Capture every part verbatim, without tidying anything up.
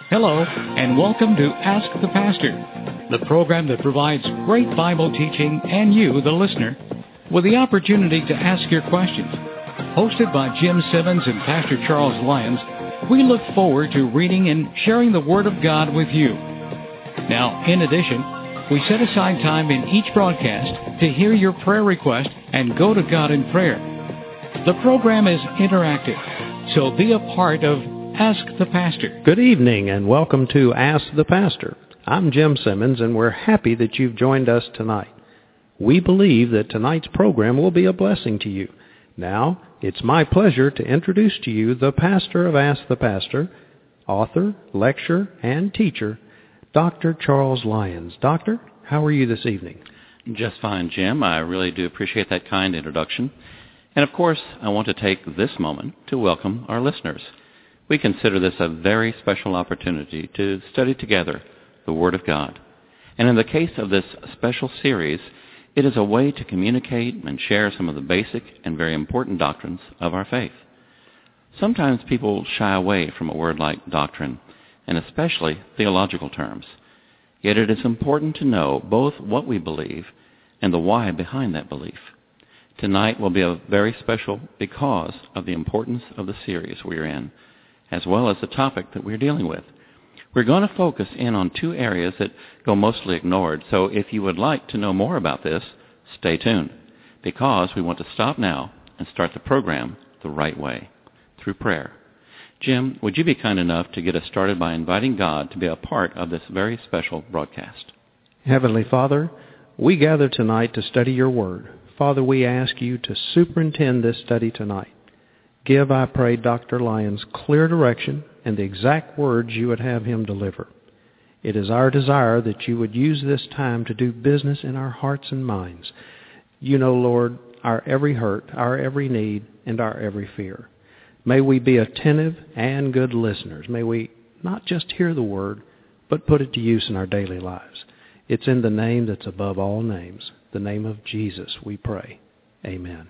Hello, and welcome to Ask the Pastor, the program that provides great Bible teaching and you, the listener, with the opportunity to ask your questions. Hosted by Jim Simmons and Pastor Charles Lyons, we look forward to reading and sharing the Word of God with you. Now, in addition, we set aside time in each broadcast to hear your prayer request and go to God in prayer. The program is interactive, so be a part of Ask the Pastor. Good evening and welcome to Ask the Pastor. I'm Jim Simmons and we're happy that you've joined us tonight. We believe that tonight's program will be a blessing to you. Now, it's my pleasure to introduce to you the pastor of Ask the Pastor, author, lecturer, and teacher, Doctor Charles Lyons. Doctor, how are you this evening? Just fine, Jim. I really do appreciate that kind introduction. And of course, I want to take this moment to welcome our listeners. We consider this a very special opportunity to study together the Word of God. And in the case of this special series, it is a way to communicate and share some of the basic and very important doctrines of our faith. Sometimes people shy away from a word like doctrine, and especially theological terms. Yet it is important to know both what we believe and the why behind that belief. Tonight will be a very special because of the importance of the series we are in, as well as the topic that we're dealing with. We're going to focus in on two areas that go mostly ignored, so if you would like to know more about this, stay tuned, because we want to stop now and start the program the right way, through prayer. Jim, would you be kind enough to get us started by inviting God to be a part of this very special broadcast? Heavenly Father, we gather tonight to study your Word. Father, we ask you to superintend this study tonight. Give, I pray, Doctor Lyons clear direction and the exact words you would have him deliver. It is our desire that you would use this time to do business in our hearts and minds. You know, Lord, our every hurt, our every need, and our every fear. May we be attentive and good listeners. May we not just hear the Word, but put it to use in our daily lives. It's in the name that's above all names, the name of Jesus, we pray. Amen.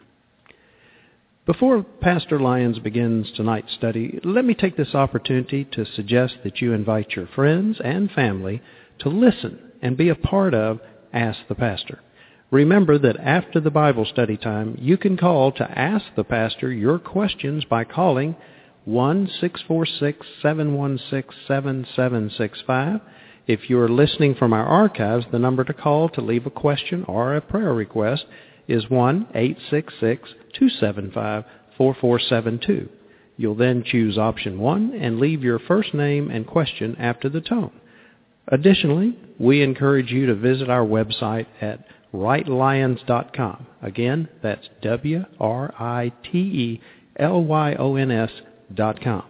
Before Pastor Lyons begins tonight's study, let me take this opportunity to suggest that you invite your friends and family to listen and be a part of Ask the Pastor. Remember that after the Bible study time, you can call to ask the pastor your questions by calling one six four six, seven one six, seven seven six five. If you are listening from our archives, the number to call to leave a question or a prayer request is one eight six six, two seven five, four four seven two. You'll then choose option one and leave your first name and question after the tone. Additionally, we encourage you to visit our website at wright lyons dot com. Again, that's W R I T E L Y O N S dot com.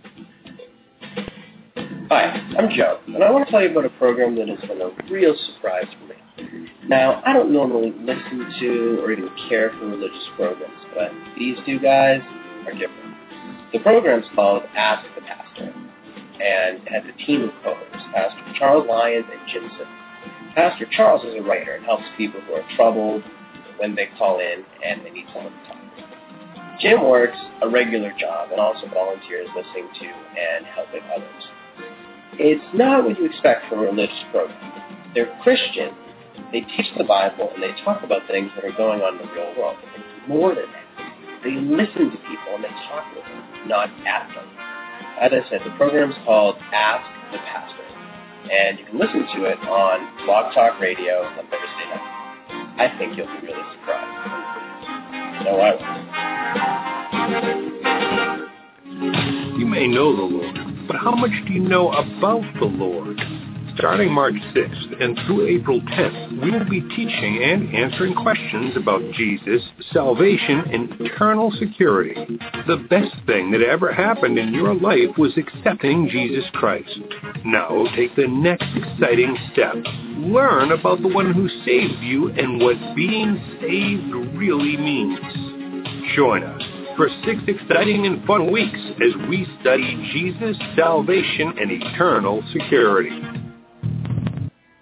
Hi, I'm Joe, and I want to tell you about a program that has been a real surprise for me. Now, I don't normally listen to or even care for religious programs, but these two guys are different. The program's called Ask the Pastor, and it has a team of co-hosts, Pastor Charles Lyons and Jim Simmons. Pastor Charles is a writer and helps people who are troubled when they call in and they need someone to talk to. Jim works a regular job and also volunteers listening to and helping others. It's not what you expect from a religious program. They're Christian. They teach the Bible, and they talk about things that are going on in the real world. But it's more than that. They listen to people, and they talk with them, not at them. As I said, the program's called Ask the Pastor, and you can listen to it on Blog Talk Radio on Thursday night. I think you'll be really surprised. No, I won't. You may know the Lord, but how much do you know about the Lord? Starting March sixth and through April tenth, we will be teaching and answering questions about Jesus, salvation, and eternal security. The best thing that ever happened in your life was accepting Jesus Christ. Now take the next exciting step. Learn about the one who saved you and what being saved really means. Join us for six exciting and fun weeks as we study Jesus, salvation, and eternal security.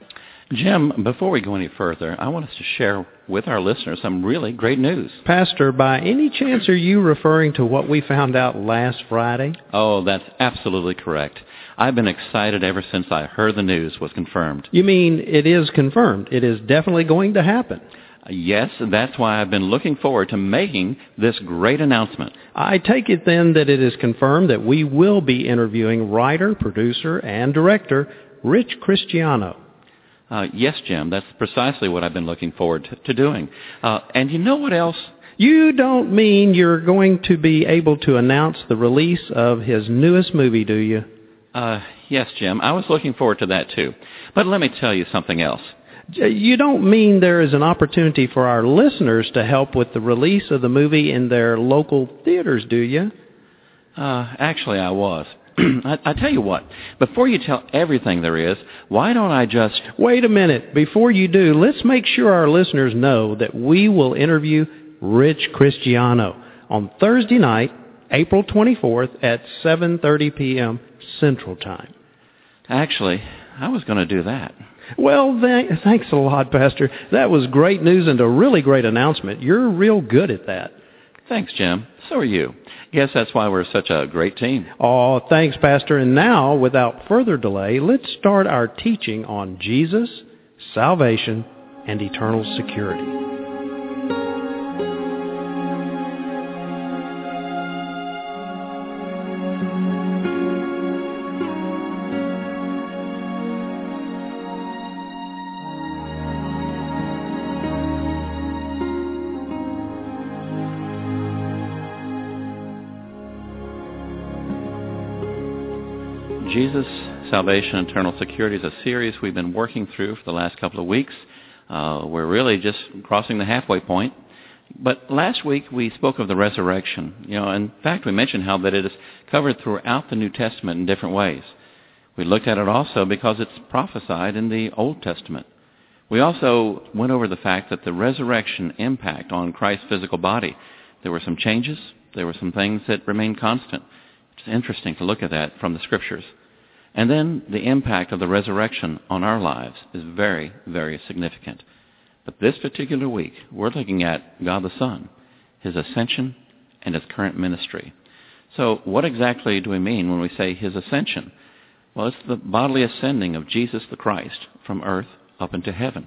Jim, before we go any further, I want us to share with our listeners some really great news. Pastor, by any chance are you referring to what we found out last Friday? Oh, that's absolutely correct. I've been excited ever since I heard the news was confirmed. You mean it is confirmed? It is definitely going to happen? Yes, that's why I've been looking forward to making this great announcement. I take it then that it is confirmed that we will be interviewing writer, producer, and director Rich Cristiano. Uh, yes, Jim, that's precisely what I've been looking forward to, to doing. Uh, and you know what else? You don't mean you're going to be able to announce the release of his newest movie, do you? Uh, yes, Jim, I was looking forward to that too. But let me tell you something else. You don't mean there is an opportunity for our listeners to help with the release of the movie in their local theaters, do you? Uh, actually, I was. I, I tell you what, before you tell everything there is, why don't I just... Wait a minute. Before you do, let's make sure our listeners know that we will interview Rich Cristiano on Thursday night, April twenty-fourth at seven thirty p.m. Central Time. Actually, I was going to do that. Well, th- thanks a lot, Pastor. That was great news and a really great announcement. You're real good at that. Thanks, Jim. So are you. Yes, that's why we're such a great team. Oh, thanks, Pastor. And now, without further delay, let's start our teaching on Jesus, salvation, and eternal security. Jesus, Salvation, and Eternal Security is a series we've been working through for the last couple of weeks. Uh, we're really just crossing the halfway point. But last week we spoke of the resurrection. You know, in fact, we mentioned how that it is covered throughout the New Testament in different ways. We looked at it also because it's prophesied in the Old Testament. We also went over the fact that the resurrection impact on Christ's physical body. There were some changes. There were some things that remained constant. It's interesting to look at that from the Scriptures. And then the impact of the resurrection on our lives is very, very significant. But this particular week, we're looking at God the Son, His ascension, and His current ministry. So what exactly do we mean when we say His ascension? Well, it's the bodily ascending of Jesus the Christ from earth up into heaven.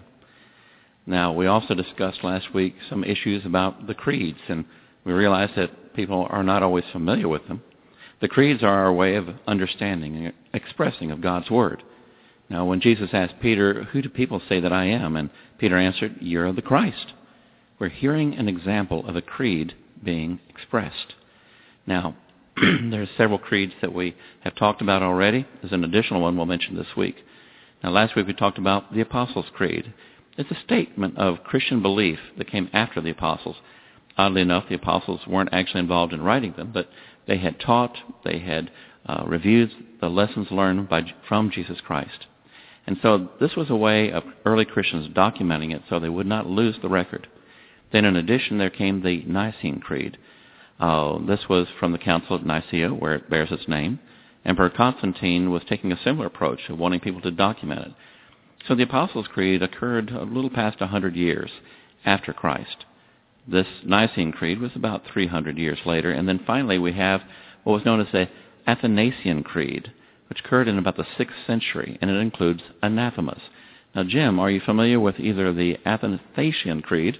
Now, we also discussed last week some issues about the creeds, and we realized that people are not always familiar with them. The creeds are our way of understanding and expressing of God's Word. Now, when Jesus asked Peter, "Who do people say that I am?" and Peter answered, "You're the Christ." We're hearing an example of a creed being expressed. Now, there's several creeds that we have talked about already. There's an additional one we'll mention this week. Now, last week we talked about the Apostles' Creed. It's a statement of Christian belief that came after the Apostles. Oddly enough, the Apostles weren't actually involved in writing them, but they had taught, they had uh, reviewed the lessons learned by, from Jesus Christ. And so this was a way of early Christians documenting it so they would not lose the record. Then in addition, there came the Nicene Creed. Uh, this was from the Council of Nicaea, where it bears its name. Emperor Constantine was taking a similar approach of wanting people to document it. So the Apostles' Creed occurred a little past one hundred years after Christ. This Nicene Creed was about three hundred years later. And then finally we have what was known as the Athanasian Creed, which occurred in about the sixth century, and it includes anathemas. Now, Jim, are you familiar with either the Athanasian Creed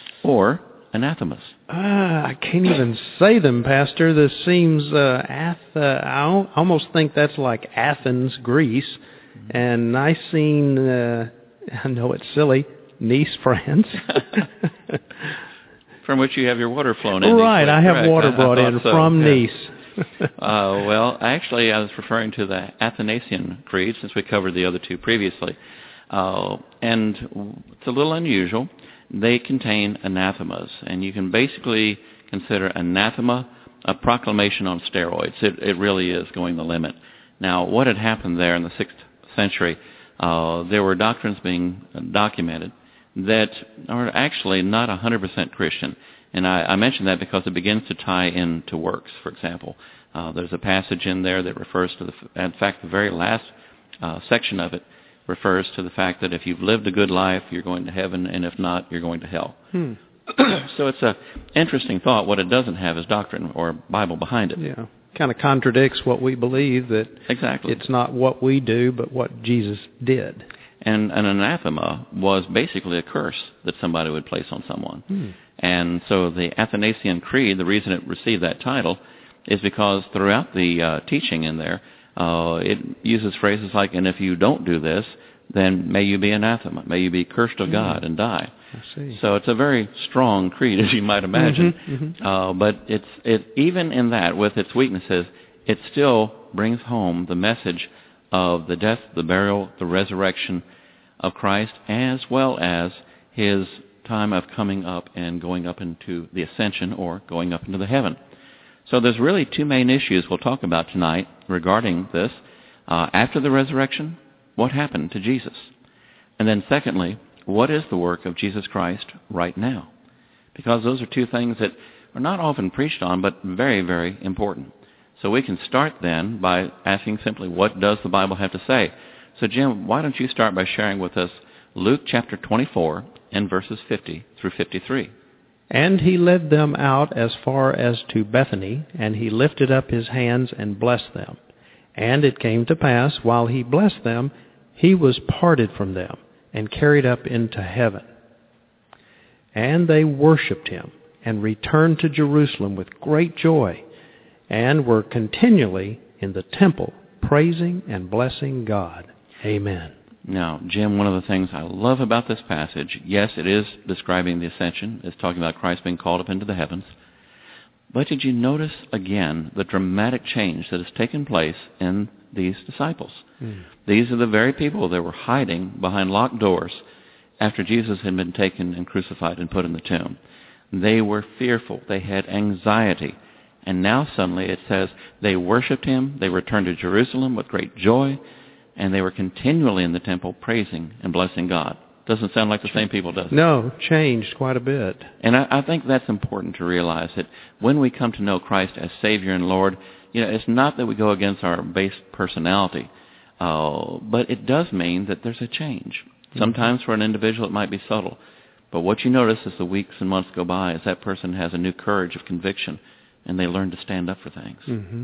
or anathemas? Uh, I can't even say them, Pastor. This seems, uh, Ath- uh, I almost think that's like Athens, Greece, and Nicene, uh, I know it's silly, Nice, France. From which you have your water flown in. Right, I have correct. water I, brought I in so. from yeah. Nice. uh, well, actually, I was referring to the Athanasian Creed, since we covered the other two previously. Uh, and it's a little unusual. They contain anathemas, and you can basically consider anathema a proclamation on steroids. It, it really is going the limit. Now, what had happened there in the sixth century, uh, there were doctrines being documented that are actually not one hundred percent Christian. And I, I mention that because it begins to tie into works, for example. Uh, there's a passage in there that refers to, the, in fact, the very last uh, section of it refers to the fact that if you've lived a good life, you're going to heaven, and if not, you're going to hell. Hmm. So it's an interesting thought. What it doesn't have is doctrine or Bible behind it. Yeah, kind of contradicts what we believe, that exactly. It's not what we do, but what Jesus did. And an anathema was basically a curse that somebody would place on someone. Hmm. And so the Athanasian Creed, the reason it received that title is because throughout the uh, teaching in there, uh, it uses phrases like, and if you don't do this, then may you be anathema, may you be cursed of God and die. I see. So it's a very strong creed, as you might imagine. Mm-hmm, mm-hmm. Uh, but it's it even in that, with its weaknesses, it still brings home the message of the death, the burial, the resurrection of Christ, as well as his time of coming up and going up into the ascension, or going up into the heaven. So there's really two main issues we'll talk about tonight regarding this. Uh, after the resurrection, what happened to Jesus? And then secondly, what is the work of Jesus Christ right now? Because those are two things that are not often preached on, but very, very important. So we can start then by asking simply, what does the Bible have to say? So Jim, why don't you start by sharing with us Luke chapter twenty-four and verses fifty through fifty-three. And he led them out as far as to Bethany, and he lifted up his hands and blessed them. And it came to pass, while he blessed them, he was parted from them, and carried up into heaven. And they worshipped him, and returned to Jerusalem with great joy, and were continually in the temple, praising and blessing God. Amen. Now, Jim, one of the things I love about this passage, yes, it is describing the ascension. It's talking about Christ being called up into the heavens. But did you notice, again, the dramatic change that has taken place in these disciples? Mm. These are the very people that were hiding behind locked doors after Jesus had been taken and crucified and put in the tomb. They were fearful. They had anxiety. And now suddenly it says they worshipped him. They returned to Jerusalem with great joy. And they were continually in the temple praising and blessing God. Doesn't sound like the same people, does it? No, changed quite a bit. And I, I think that's important to realize, that when we come to know Christ as Savior and Lord, you know, it's not that we go against our base personality, uh, but it does mean that there's a change. Mm-hmm. Sometimes for an individual it might be subtle, but what you notice as the weeks and months go by is that person has a new courage of conviction, and they learn to stand up for things. Mm-hmm.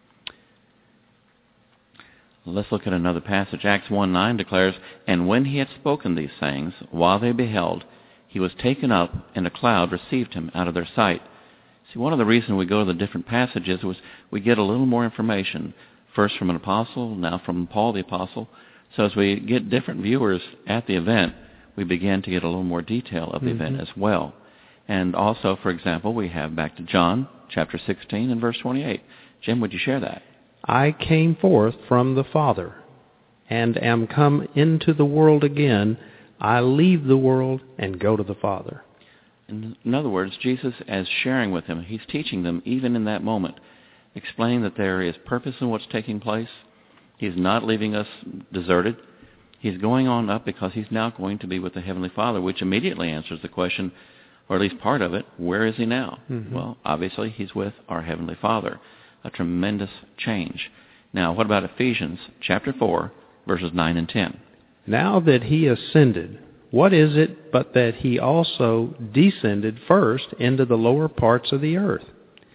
Let's look at another passage. Acts one nine declares, and when he had spoken these things, while they beheld, he was taken up, and a cloud received him out of their sight. See, one of the reasons we go to the different passages was we get a little more information, first from an apostle, now from Paul the apostle. So as we get different viewers at the event, we begin to get a little more detail of the mm-hmm. event as well. And also, for example, we have back to John chapter sixteen and verse twenty-eight. Jim, would you share that? I came forth from the Father, and am come into the world again. I leave the world and go to the Father. In, in other words, Jesus, as sharing with them, he's teaching them even in that moment, explaining that there is purpose in what's taking place. He's not leaving us deserted. He's going on up because he's now going to be with the Heavenly Father, which immediately answers the question, or at least part of it, where is he now? Mm-hmm. Well, obviously he's with our Heavenly Father. A tremendous change. Now, what about Ephesians chapter four, verses nine and ten? Now that he ascended, what is it but that he also descended first into the lower parts of the earth?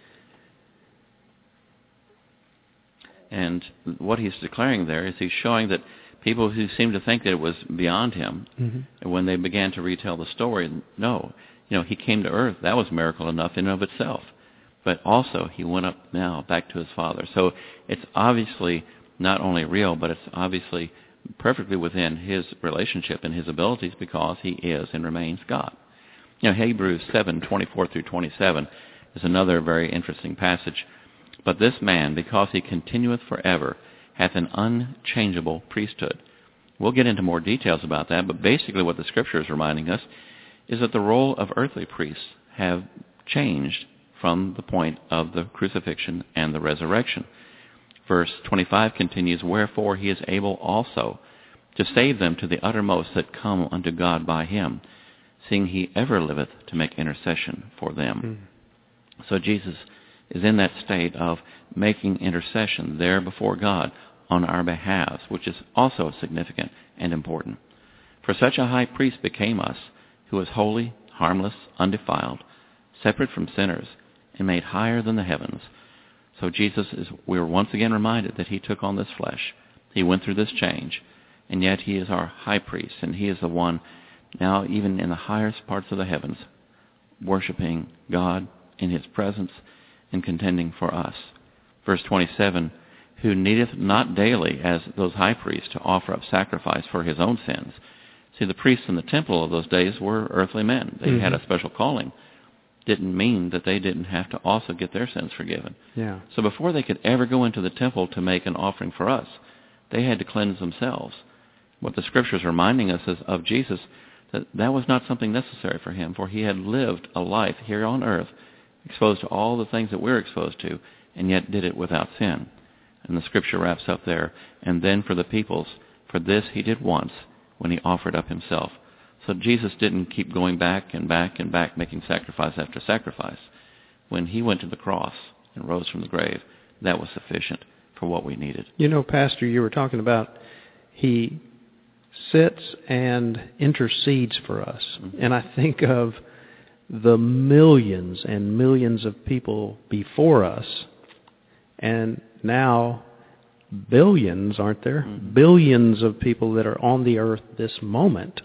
And what he's declaring there is he's showing that people who seem to think that it was beyond him, mm-hmm. when they began to retell the story, no, you know, he came to earth. That was a miracle enough in and of itself. But also, he went up now back to his Father. So it's obviously not only real, but it's obviously perfectly within his relationship and his abilities, because he is and remains God. You know, Hebrews seven twenty-four through twenty-seven is another very interesting passage. But this man, because he continueth forever, hath an unchangeable priesthood. We'll get into more details about that, but basically what the Scripture is reminding us is that the role of earthly priests have changed from the point of the crucifixion and the resurrection. Verse twenty-five continues, wherefore he is able also to save them to the uttermost that come unto God by him, seeing he ever liveth to make intercession for them. Mm. So Jesus is in that state of making intercession there before God on our behalves, which is also significant and important. For such a high priest became us, who was holy, harmless, undefiled, separate from sinners, and made higher than the heavens. So Jesus is, we are once again reminded that he took on this flesh. He went through this change, and yet he is our high priest, and he is the one now even in the highest parts of the heavens, worshiping God in his presence and contending for us. Verse twenty-seven, who needeth not daily as those high priests to offer up sacrifice for his own sins. See, the priests in the temple of those days were earthly men. They mm-hmm. had a special calling. Didn't mean that they didn't have to also get their sins forgiven. Yeah. So before they could ever go into the temple to make an offering for us, they had to cleanse themselves. What the Scriptures are reminding us is of Jesus, that that was not something necessary for him, for he had lived a life here on earth, exposed to all the things that we're exposed to, and yet did it without sin. And the Scripture wraps up there, and then for the peoples, for this he did once, when he offered up himself. So Jesus didn't keep going back and back and back, making sacrifice after sacrifice. When he went to the cross and rose from the grave, that was sufficient for what we needed. You know, Pastor, you were talking about he sits and intercedes for us. Mm-hmm. And I think of the millions and millions of people before us, and now billions, aren't there? Mm-hmm. Billions of people that are on the earth this moment.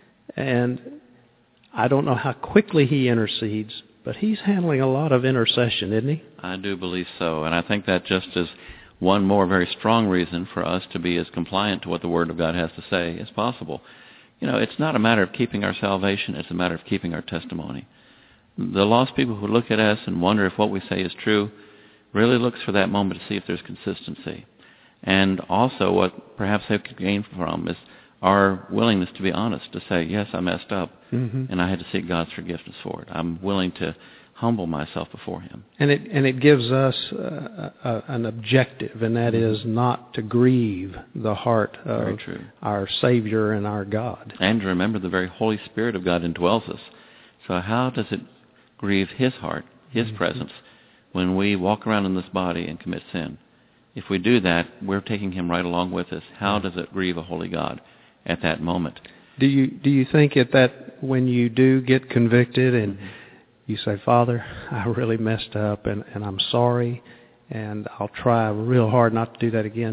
And I don't know how quickly he intercedes, but he's handling a lot of intercession, isn't he? I do believe so. And I think that just is one more very strong reason for us to be as compliant to what the Word of God has to say as possible. You know, it's not a matter of keeping our salvation, it's a matter of keeping our testimony. The lost people who look at us and wonder if what we say is true really looks for that moment to see if there's consistency. And also what perhaps they could gain from is our willingness to be honest, to say, yes, I messed up, mm-hmm. and I had to seek God's forgiveness for it. I'm willing to humble myself before him. And it and it gives us uh, a, an objective, and that mm-hmm. is not to grieve the heart of our Savior and our God. And to remember the very Holy Spirit of God indwells us. So how does it grieve his heart, his mm-hmm. presence, when we walk around in this body and commit sin? If we do that, we're taking him right along with us. How does it grieve a holy God at that moment? Do you do you think at that when you do get convicted and mm-hmm. you say, Father, I really messed up and, and I'm sorry and I'll try real hard not to do that again,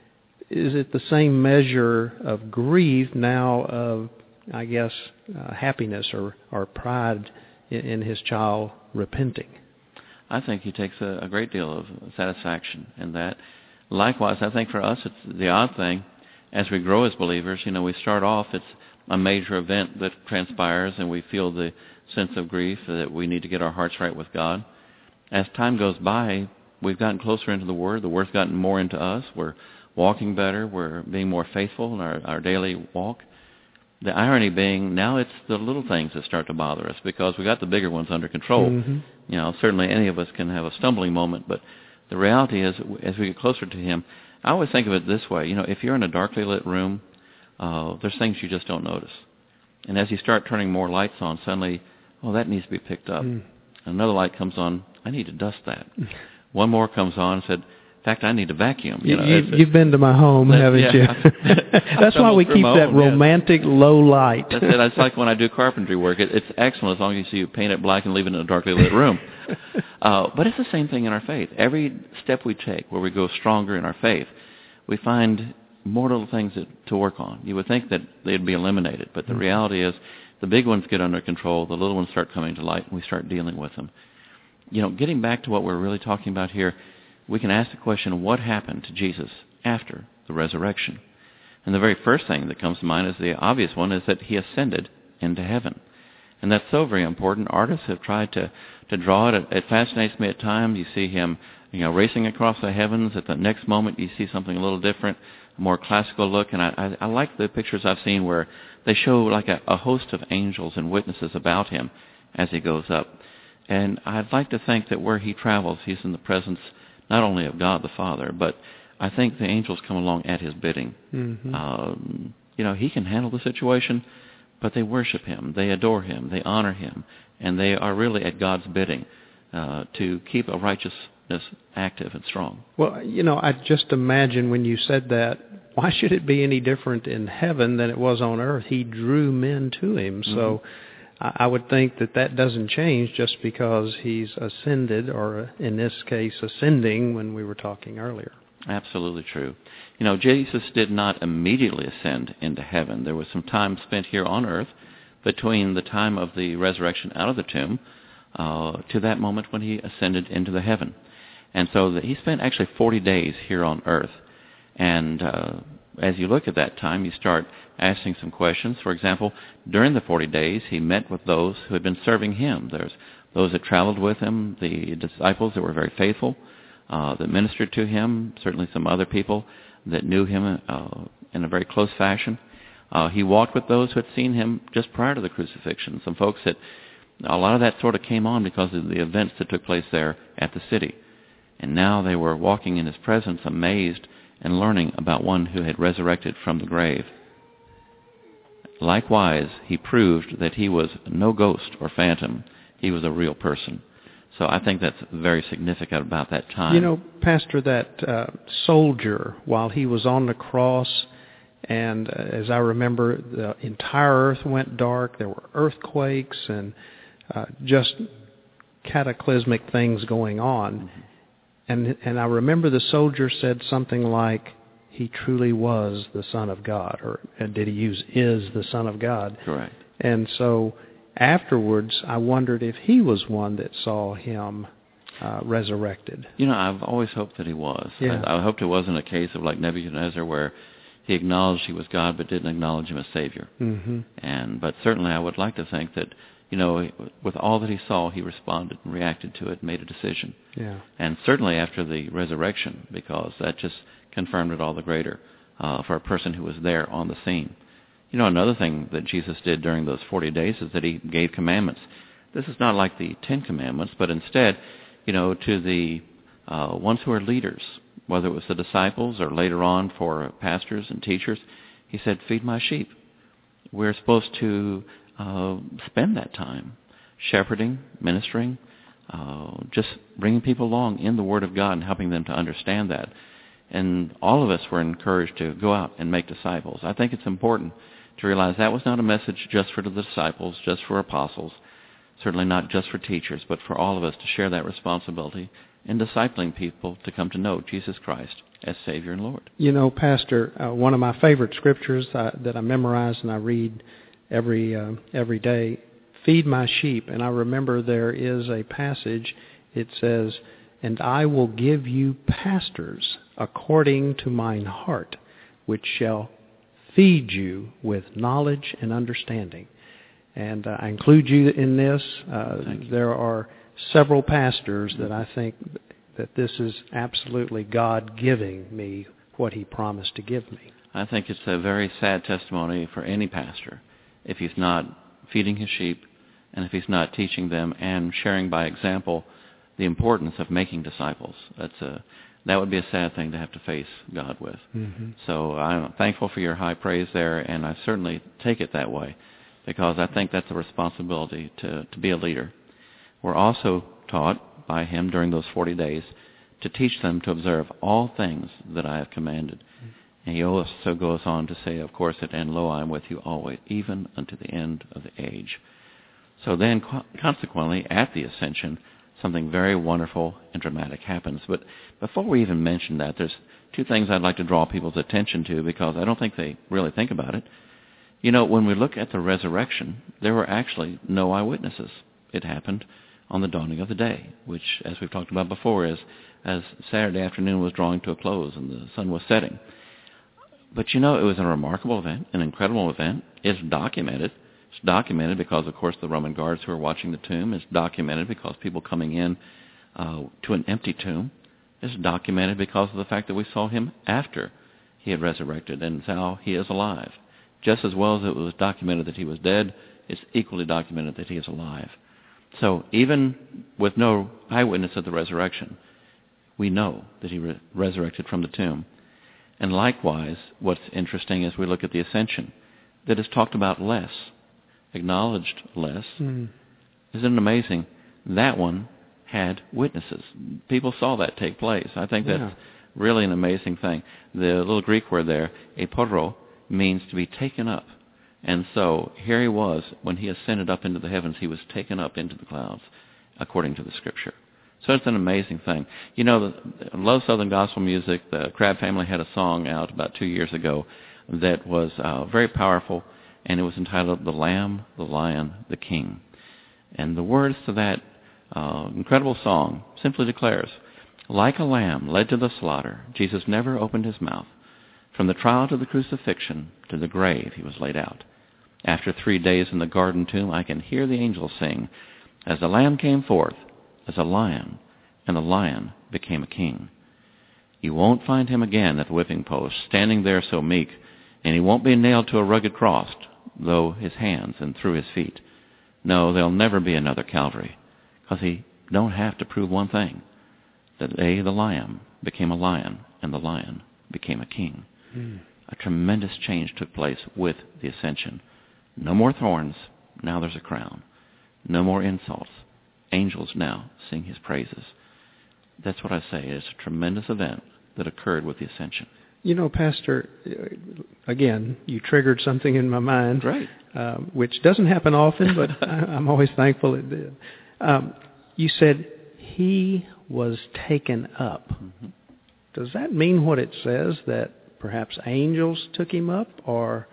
is it the same measure of grief now of, I guess, uh, happiness or, or pride in, in his child repenting? I think he takes a, a great deal of satisfaction in that. Likewise, I think for us it's the odd thing. As we grow as believers, you know, we start off, it's a major event that transpires and we feel the sense of grief that we need to get our hearts right with God. As time goes by, we've gotten closer into the Word. The Word's gotten more into us. We're walking better. We're being more faithful in our, our daily walk. The irony being, now it's the little things that start to bother us because we got the bigger ones under control. Mm-hmm. You know, certainly any of us can have a stumbling moment, but the reality is, as we get closer to him, I always think of it this way. You know, if you're in a darkly lit room, uh, there's things you just don't notice. And as you start turning more lights on, suddenly, oh, that needs to be picked up. Mm. Another light comes on, I need to dust that. One more comes on and said, in fact, I need to vacuum. You, you, know, you, it's, you've been to my home, haven't yeah, you? That's why we keep that romantic yeah. low light. That's it. It's like when I do carpentry work. It, it's excellent as long as you paint it black and leave it in a darkly lit room. uh, but it's the same thing in our faith. Every step we take where we go stronger in our faith, we find more little things that, to work on. You would think that they'd be eliminated, but the reality is the big ones get under control, the little ones start coming to light, and we start dealing with them. You know, getting back to what we're really talking about here, we can ask the question, what happened to Jesus after the resurrection? And the very first thing that comes to mind is the obvious one, is that he ascended into heaven. And that's so very important. Artists have tried to, to draw it. It fascinates me at times. You see him, you know, racing across the heavens. At the next moment, you see something a little different, a more classical look. And I, I, I like the pictures I've seen where they show like a, a host of angels and witnesses about him as he goes up. And I'd like to think that where he travels, he's in the presence not only of God the Father, but I think the angels come along at his bidding. Mm-hmm. Um, you know, he can handle the situation, but they worship him, they adore him, they honor him, and they are really at God's bidding uh, to keep a righteous witness active and strong. Well, you know, I just imagine when you said that, why should it be any different in heaven than it was on earth? He drew men to him. Mm-hmm. So I, I would think that that doesn't change just because he's ascended, or in this case, ascending when we were talking earlier. Absolutely true. You know, Jesus did not immediately ascend into heaven. There was some time spent here on earth between the time of the resurrection out of the tomb uh, to that moment when he ascended into the heaven. And so that he spent actually forty days here on earth. And uh, as you look at that time, you start asking some questions. For example, during the forty days, he met with those who had been serving him. There's those that traveled with him, the disciples that were very faithful, uh, that ministered to him, certainly some other people that knew him uh, in a very close fashion. Uh, he walked with those who had seen him just prior to the crucifixion. Some folks that, a lot of that sort of came on because of the events that took place there at the city. And now they were walking in his presence, amazed and learning about one who had resurrected from the grave. Likewise, he proved that he was no ghost or phantom. He was a real person. So I think that's very significant about that time. You know, Pastor, that uh, soldier, while he was on the cross, and uh, as I remember, the entire earth went dark. There were earthquakes and uh, just cataclysmic things going on. Mm-hmm. And and I remember the soldier said something like, he truly was the Son of God, or did he use is the Son of God? Correct. And so afterwards, I wondered if he was one that saw him uh, resurrected. You know, I've always hoped that he was. Yeah. I, I hoped it wasn't a case of like Nebuchadnezzar where he acknowledged he was God but didn't acknowledge him as Savior. Mm-hmm. And but certainly I would like to think that, you know, with all that he saw, he responded and reacted to it and made a decision. Yeah. And certainly after the resurrection, because that just confirmed it all the greater uh, for a person who was there on the scene. You know, another thing that Jesus did during those forty days is that he gave commandments. This is not like the Ten Commandments, but instead, you know, to the uh, ones who are leaders, whether it was the disciples or later on for pastors and teachers, he said, feed my sheep. We're supposed to uh, spend that time shepherding, ministering, uh, just bringing people along in the Word of God and helping them to understand that. And all of us were encouraged to go out and make disciples. I think it's important to realize that was not a message just for the disciples, just for apostles, certainly not just for teachers, but for all of us to share that responsibility in discipling people to come to know Jesus Christ as Savior and Lord. You know, Pastor, uh, one of my favorite scriptures uh, that I memorize and I read every uh, every day, feed my sheep. And I remember there is a passage, it says, and I will give you pastors according to mine heart, which shall feed you with knowledge and understanding. And uh, I include you in this. Uh, there are several pastors that I think that this is absolutely God giving me what he promised to give me. I think it's a very sad testimony for any pastor if he's not feeding his sheep and if he's not teaching them and sharing by example the importance of making disciples. That's a that would be a sad thing to have to face God with. Mm-hmm. So I'm thankful for your high praise there, and I certainly take it that way because I think that's a responsibility to, to be a leader. We're also taught by him during those forty days to teach them to observe all things that I have commanded. Mm-hmm. And he also goes on to say, of course, that, and lo, I am with you always, even unto the end of the age. So then, consequently, at the ascension, something very wonderful and dramatic happens. But before we even mention that, there's two things I'd like to draw people's attention to because I don't think they really think about it. You know, when we look at the resurrection, there were actually no eyewitnesses. It happened on the dawning of the day, which, as we've talked about before, is as Saturday afternoon was drawing to a close and the sun was setting. But, you know, it was a remarkable event, an incredible event. It's documented. It's documented because, of course, the Roman guards who are watching the tomb. It's documented because people coming in uh, to an empty tomb. It's documented because of the fact that we saw him after he had resurrected and now he is alive. Just as well as it was documented that he was dead, it's equally documented that he is alive. So even with no eyewitness of the resurrection, we know that he re- resurrected from the tomb. And likewise, what's interesting as we look at the ascension, that is talked about less, acknowledged less. Mm. Isn't it amazing? That one had witnesses. People saw that take place. I think that's Yeah. really an amazing thing. The little Greek word there, eporo, means to be taken up. And so here he was, when he ascended up into the heavens, he was taken up into the clouds, according to the Scripture. So it's an amazing thing. You know, I love Southern gospel music. The Crabb family had a song out about two years ago that was uh, very powerful, and it was entitled "The Lamb, the Lion, the King." And the words to that uh, incredible song simply declares, like a lamb led to the slaughter, Jesus never opened his mouth. From the trial to the crucifixion, to the grave he was laid out. After three days in the garden tomb, I can hear the angels sing, as the lamb came forth, as a lion, and the lion became a king. You won't find him again at the whipping post, standing there so meek, and he won't be nailed to a rugged cross, though his hands and through his feet. No, there'll never be another Calvary, because he don't have to prove one thing, that they, the lion, became a lion, and the lion became a king. Mm. A tremendous change took place with the ascension. No more thorns, now there's a crown. No more insults. Angels now sing his praises. That's what I say. It's a tremendous event that occurred with the ascension. You know, Pastor, again, you triggered something in my mind. Great. Um, which doesn't happen often, but I, I'm always thankful it did. Um, you said he was taken up. Mm-hmm. Does that mean what it says, that perhaps angels took him up, or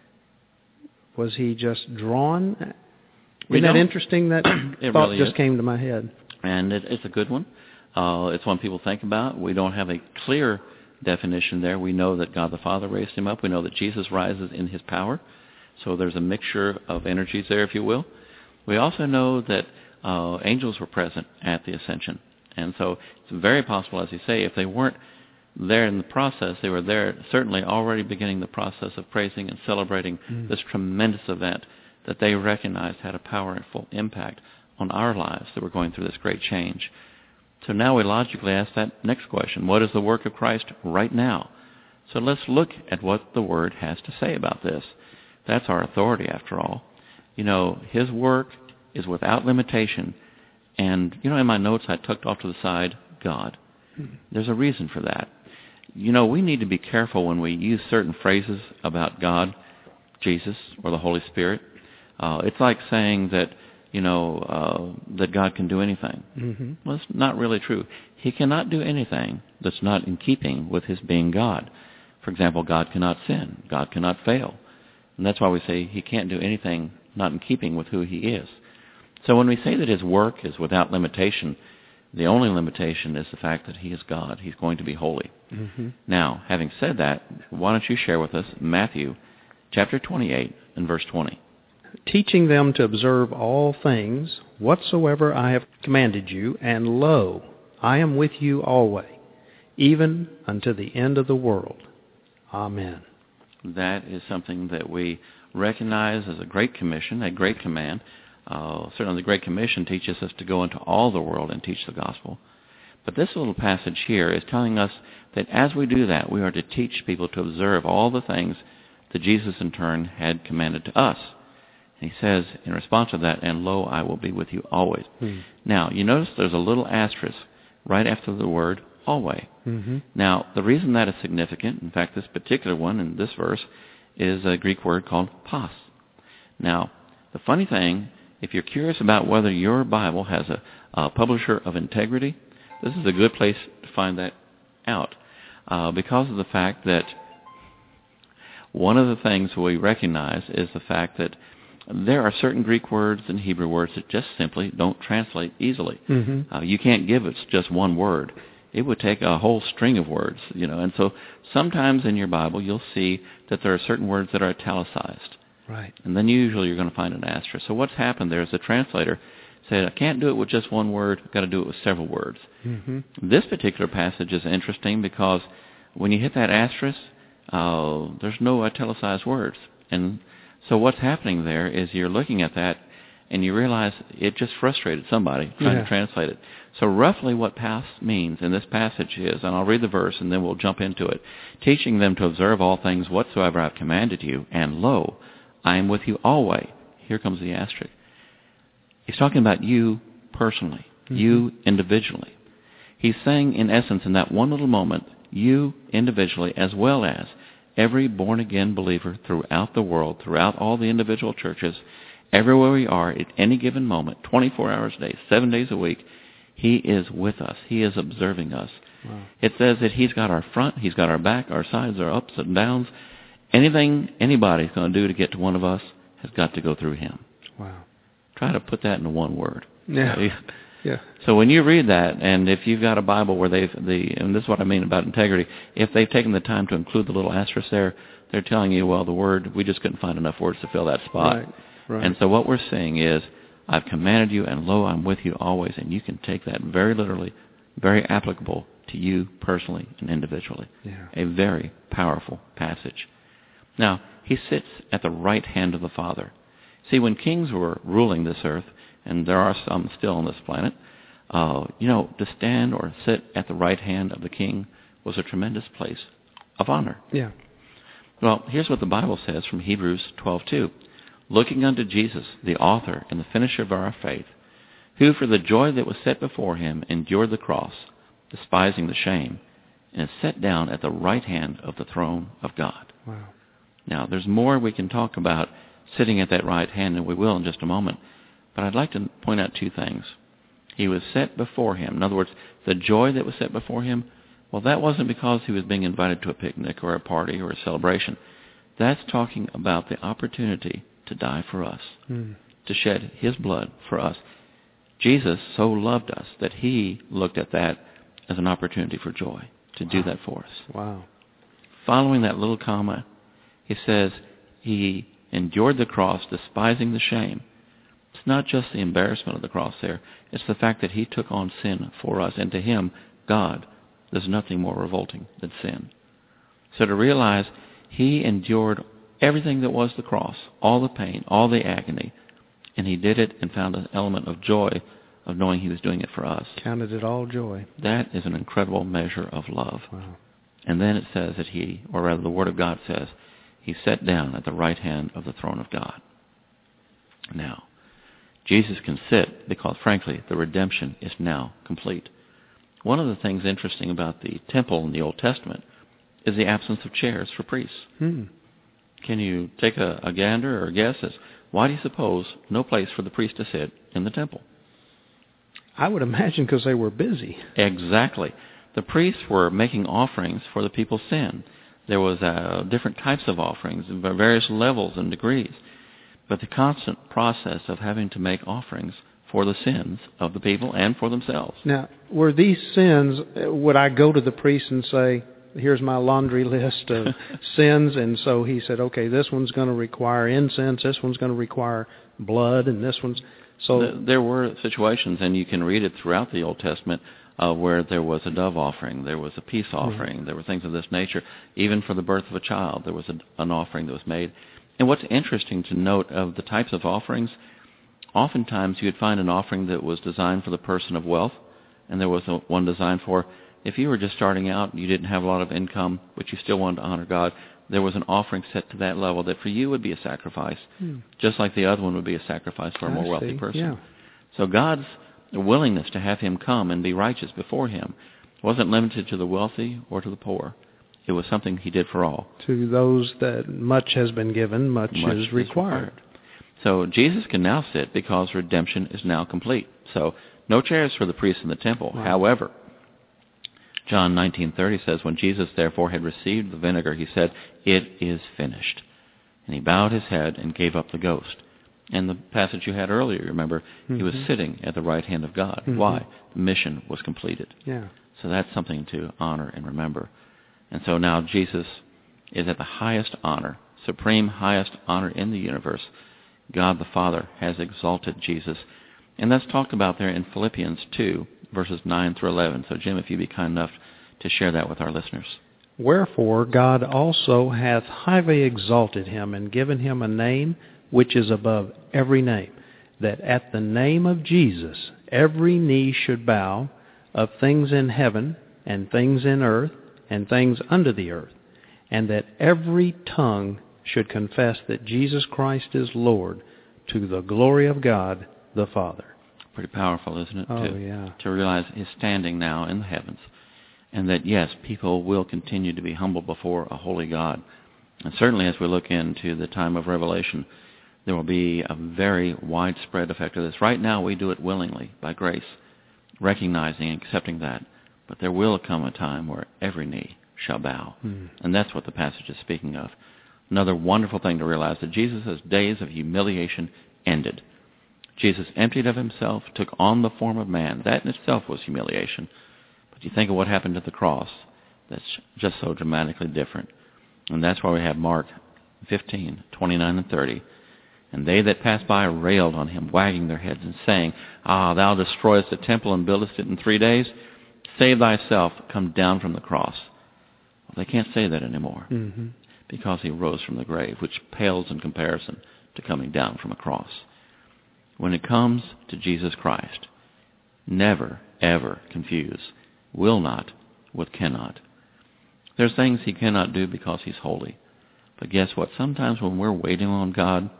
was he just drawn? We Isn't that don't. interesting? That It thought really just is. came to my head. And it, it's a good one. Uh, it's one people think about. We don't have a clear definition there. We know that God the Father raised him up. We know that Jesus rises in his power. So there's a mixture of energies there, if you will. We also know that uh, angels were present at the ascension. And so it's very possible, as you say, if they weren't there in the process, they were there certainly already beginning the process of praising and celebrating mm. this tremendous event that they recognized had a powerful impact on our lives, that we're going through this great change. So now we logically ask that next question: what is the work of Christ right now? So let's look at what the Word has to say about this. That's our authority, after all. You know, his work is without limitation. And, you know, in my notes I tucked off to the side, God. There's a reason for that. You know, we need to be careful when we use certain phrases about God, Jesus, or the Holy Spirit. Uh, it's like saying that, you know, uh, that God can do anything. Mm-hmm. Well, it's not really true. He cannot do anything that's not in keeping with his being God. For example, God cannot sin. God cannot fail. And that's why we say he can't do anything not in keeping with who he is. So when we say that his work is without limitation, the only limitation is the fact that he is God. He's going to be holy. Mm-hmm. Now, having said that, why don't you share with us Matthew chapter twenty-eight and verse twenty. Teaching them to observe all things whatsoever I have commanded you, and lo, I am with you always, even unto the end of the world. Amen. That is something that we recognize as a great commission, a great command. Uh, certainly the Great Commission teaches us to go into all the world and teach the gospel. But this little passage here is telling us that as we do that, we are to teach people to observe all the things that Jesus in turn had commanded to us. And he says in response to that, and lo, I will be with you always. Hmm. Now, you notice there's a little asterisk right after the word always. Mm-hmm. Now, the reason that is significant, in fact, this particular one in this verse, is a Greek word called pas. Now, the funny thing, if you're curious about whether your Bible has a, a publisher of integrity, this is a good place to find that out, uh, because of the fact that one of the things we recognize is the fact that there are certain Greek words and Hebrew words that just simply don't translate easily. Mm-hmm. Uh, you can't give it just one word. It would take a whole string of words, you know. And so sometimes in your Bible you'll see that there are certain words that are italicized. Right. And then usually you're going to find an asterisk. So what's happened there is the translator said, I can't do it with just one word, I've got to do it with several words. Mm-hmm. This particular passage is interesting because when you hit that asterisk, uh, there's no italicized words. And so what's happening there is you're looking at that and you realize it just frustrated somebody trying yeah. to translate it. So roughly what pas means in this passage is, and I'll read the verse and then we'll jump into it, teaching them to observe all things whatsoever I've commanded you, and lo, I am with you always. Here comes the asterisk. He's talking about you personally. mm-hmm. you individually. He's saying, in essence, in that one little moment, you individually, as well as every born-again believer throughout the world, throughout all the individual churches, everywhere we are at any given moment, twenty-four hours a day, seven days a week, he is with us. He is observing us. Wow. It says that he's got our front, he's got our back, our sides, our ups and downs. Anything anybody's going to do to get to one of us has got to go through him. Wow. Try to put that into one word. Yeah. So, yeah. So when you read that, and if you've got a Bible where they've, the, and this is what I mean about integrity, if they've taken the time to include the little asterisk there, they're telling you, well, the word, we just couldn't find enough words to fill that spot. Right. Right. And so what we're saying is, I've commanded you, and lo, I'm with you always. And you can take that very literally, very applicable to you personally and individually. Yeah. A very powerful passage. Now, he sits at the right hand of the Father. See, when kings were ruling this earth, and there are some still on this planet, uh, you know, to stand or sit at the right hand of the king was a tremendous place of honor. Yeah. Well, here's what the Bible says from Hebrews twelve two. Looking unto Jesus, the author and the finisher of our faith, who for the joy that was set before him endured the cross, despising the shame, and is set down at the right hand of the throne of God. Wow. Now, there's more we can talk about sitting at that right hand, and we will in just a moment. But I'd like to point out two things. He was set before him. In other words, the joy that was set before him, well, that wasn't because he was being invited to a picnic or a party or a celebration. That's talking about the opportunity to die for us, mm. to shed his blood for us. Jesus so loved us that he looked at that as an opportunity for joy, to wow. do that for us. Wow. Following that little comma, he says he endured the cross, despising the shame. It's not just the embarrassment of the cross there. It's the fact that he took on sin for us. And to him, God, there's nothing more revolting than sin. So to realize he endured everything that was the cross, all the pain, all the agony, and he did it and found an element of joy of knowing he was doing it for us. Counted it all joy. That is an incredible measure of love. Wow. And then it says that he, or rather the Word of God says, he sat down at the right hand of the throne of God. Now, Jesus can sit because, frankly, the redemption is now complete. One of the things interesting about the temple in the Old Testament is the absence of chairs for priests. Hmm. Can you take a, a gander or a guess as why do you suppose no place for the priest to sit in the temple? I would imagine because they were busy. Exactly. The priests were making offerings for the people's sin. There was uh, different types of offerings, various levels and degrees. But the constant process of having to make offerings for the sins of the people and for themselves. Now, were these sins, would I go to the priest and say, here's my laundry list of sins, and so he said, okay, this one's going to require incense, this one's going to require blood, and this one's... So there were situations, and you can read it throughout the Old Testament, uh, where there was a dove offering, there was a peace offering, mm-hmm. there were things of this nature. Even for the birth of a child, there was a, an offering that was made. And what's interesting to note of the types of offerings, oftentimes you'd find an offering that was designed for the person of wealth, and there was a, one designed for, if you were just starting out and you didn't have a lot of income, but you still wanted to honor God, there was an offering set to that level that for you would be a sacrifice, hmm. just like the other one would be a sacrifice for a more I wealthy see. person. Yeah. So God's willingness to have him come and be righteous before him wasn't limited to the wealthy or to the poor. It was something he did for all. To those that much has been given, much, much is, is required. required. So Jesus can now sit because redemption is now complete. So no chairs for the priests in the temple. Wow. However, John nineteen thirty says, when Jesus therefore had received the vinegar, he said, it is finished. And he bowed his head and gave up the ghost. And the passage you had earlier, remember, mm-hmm. he was sitting at the right hand of God. Mm-hmm. Why? The mission was completed. Yeah. So that's something to honor and remember. And so now Jesus is at the highest honor, supreme highest honor in the universe. God the Father has exalted Jesus. And that's talked about there in Philippians two, verses nine through eleven. So, Jim, if you'd be kind enough to share that with our listeners. Wherefore God also hath highly exalted him, and given him a name which is above every name, that at the name of Jesus every knee should bow, of things in heaven, and things in earth, and things under the earth, and that every tongue should confess that Jesus Christ is Lord, to the glory of God the Father. Pretty powerful, isn't it? Oh, to, yeah. To realize His standing now in the heavens, and that, yes, people will continue to be humble before a holy God. And certainly as we look into the time of Revelation, there will be a very widespread effect of this. Right now we do it willingly, by grace, recognizing and accepting that. But there will come a time where every knee shall bow. Mm. And that's what the passage is speaking of. Another wonderful thing to realize, that Jesus' days of humiliation ended. Jesus emptied of himself, took on the form of man. That in itself was humiliation. But you think of what happened at the cross. That's just so dramatically different. And that's why we have Mark fifteen, twenty-nine and thirty. And they that passed by railed on him, wagging their heads and saying, Ah, thou destroyest the temple and buildest it in three days? Save thyself, come down from the cross. Well, they can't say that anymore, mm-hmm. because he rose from the grave, which pales in comparison to coming down from a cross. When it comes to Jesus Christ, never, ever confuse will not with cannot. There's things he cannot do because he's holy. But guess what? Sometimes when we're waiting on God,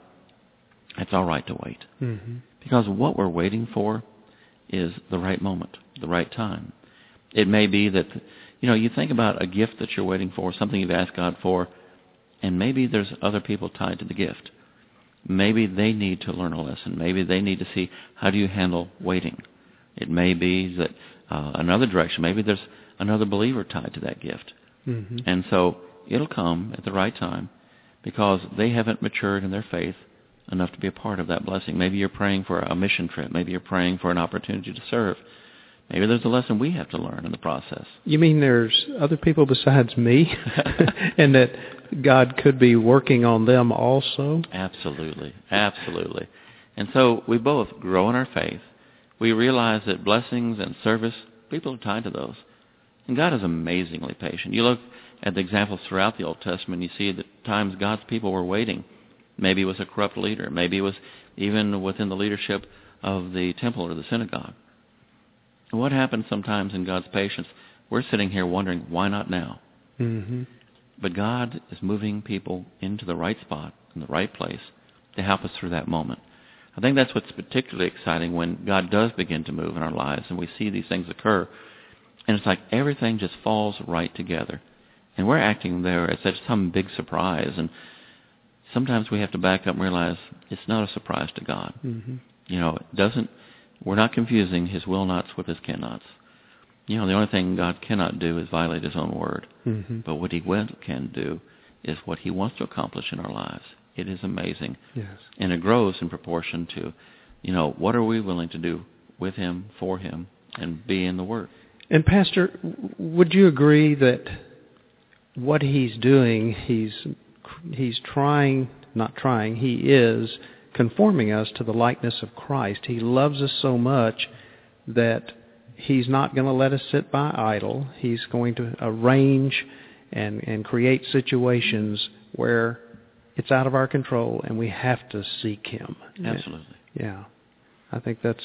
it's all right to wait. Mm-hmm. Because what we're waiting for is the right moment, the right time. It may be that, you know, you think about a gift that you're waiting for, something you've asked God for, and maybe there's other people tied to the gift. Maybe they need to learn a lesson. Maybe they need to see, how do you handle waiting? It may be that uh, another direction, maybe there's another believer tied to that gift. Mm-hmm. And so it'll come at the right time because they haven't matured in their faith enough to be a part of that blessing. Maybe you're praying for a mission trip. Maybe you're praying for an opportunity to serve. Maybe there's a lesson we have to learn in the process. You mean there's other people besides me and that God could be working on them also? Absolutely. Absolutely. And so we both grow in our faith. We realize that blessings and service, people are tied to those. And God is amazingly patient. You look at the examples throughout the Old Testament, you see that times God's people were waiting. Maybe it was a corrupt leader. Maybe it was even within the leadership of the temple or the synagogue. And what happens sometimes in God's patience? We're sitting here wondering, why not now? Mm-hmm. But God is moving people into the right spot, in the right place, to help us through that moment. I think that's what's particularly exciting when God does begin to move in our lives and we see these things occur. And it's like everything just falls right together. And we're acting there as if some big surprise. And sometimes we have to back up and realize it's not a surprise to God. Mm-hmm. You know, it doesn't, we're not confusing his will nots with his cannots. You know, the only thing God cannot do is violate his own word. Mm-hmm. But what he will, can do is what he wants to accomplish in our lives. It is amazing. Yes. And it grows in proportion to, you know, what are we willing to do with him, for him, and be in the word. And Pastor, would you agree that what he's doing, he's he's trying, not trying, he is conforming us to the likeness of Christ. He loves us so much that he's not going to let us sit by idle. He's going to arrange and, and create situations where it's out of our control and we have to seek him. Absolutely. Yeah. I think that's,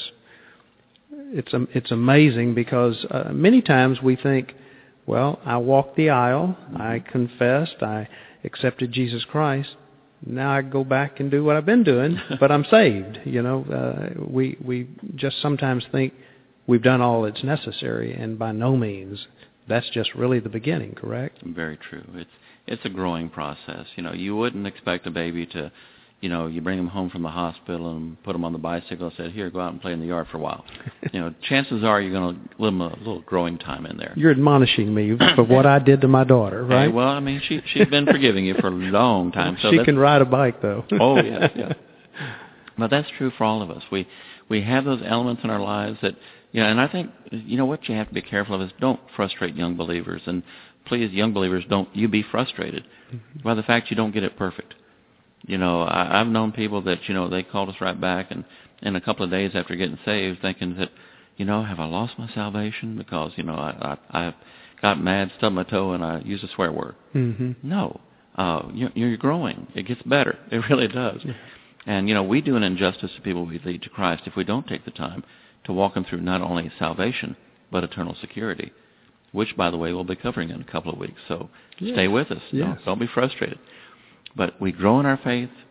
it's it's amazing because uh, many times we think, well, I walked the aisle, mm-hmm. I confessed, I accepted Jesus Christ. Now I go back and do what I've been doing, but I'm saved. You know, uh, we we just sometimes think we've done all that's necessary, and by no means. That's just really the beginning, correct? Very true. It's it's a growing process. You know, you wouldn't expect a baby to, you know, you bring them home from the hospital and put them on the bicycle and say, here, go out and play in the yard for a while. You know, chances are you're going to give them a little growing time in there. You're admonishing me for what I did to my daughter, right? Hey, well, I mean, she, she's been forgiving you for a long time. So she can ride a bike, though. Oh, yes, yeah. But that's true for all of us. We we have those elements in our lives that, you know, and I think, you know, what you have to be careful of is don't frustrate young believers. And please, young believers, don't you be frustrated mm-hmm. by the fact you don't get it perfect. You know, I, I've known people that, you know, they called us right back and in a couple of days after getting saved thinking that, you know, have I lost my salvation because, you know, I, I, I got mad, stubbed my toe, and I used a swear word. Mm-hmm. No. Uh, you're, you're growing. It gets better. It really does. Yeah. And, you know, we do an injustice to people we lead to Christ if we don't take the time to walk them through not only salvation, but eternal security, which, by the way, we'll be covering in a couple of weeks. So yes. Stay with us. Yes. Don't, don't be frustrated. But we grow in our faith,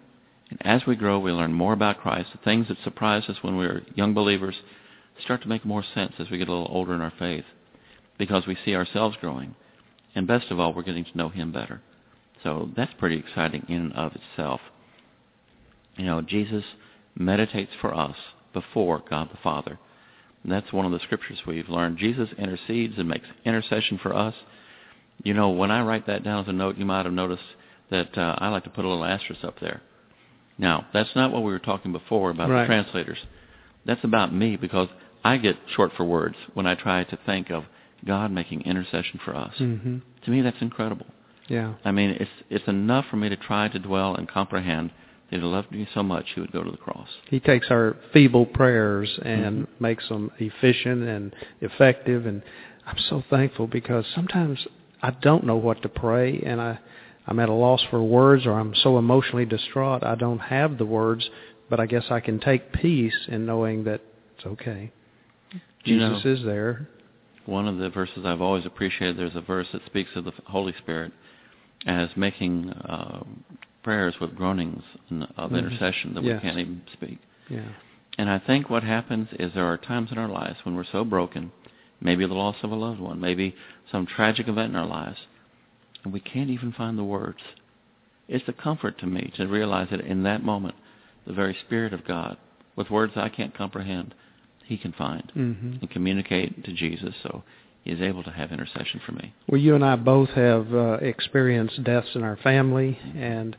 And as we grow, we learn more about Christ. The things that surprised us when we were young believers start to make more sense as we get a little older in our faith, because we see ourselves growing. And best of all, we're getting to know him better. So that's pretty exciting in and of itself. You know, Jesus meditates for us before God the Father. And that's one of the scriptures we've learned. Jesus intercedes and makes intercession for us. You know, when I write that down as a note, you might have noticed that uh, I like to put a little asterisk up there. Now, that's not what we were talking before about right. the translators. That's about me, because I get short for words when I try to think of God making intercession for us. Mm-hmm. To me, that's incredible. Yeah. I mean, it's it's enough for me to try to dwell and comprehend that he loved me so much he would go to the cross. He takes our feeble prayers and mm-hmm. makes them efficient and effective. And I'm so thankful, because sometimes I don't know what to pray, and I, I'm at a loss for words, or I'm so emotionally distraught I don't have the words, but I guess I can take peace in knowing that it's okay. You Jesus know, is there. One of the verses I've always appreciated, there's a verse that speaks of the Holy Spirit as making uh, prayers with groanings of mm-hmm. intercession that yes. we can't even speak. Yeah. And I think what happens is there are times in our lives when we're so broken, maybe the loss of a loved one, maybe some tragic event in our lives, and we can't even find the words. It's a comfort to me to realize that in that moment, the very Spirit of God, with words I can't comprehend, he can find mm-hmm. and communicate to Jesus, so he is able to have intercession for me. Well, you and I both have uh, experienced deaths in our family, and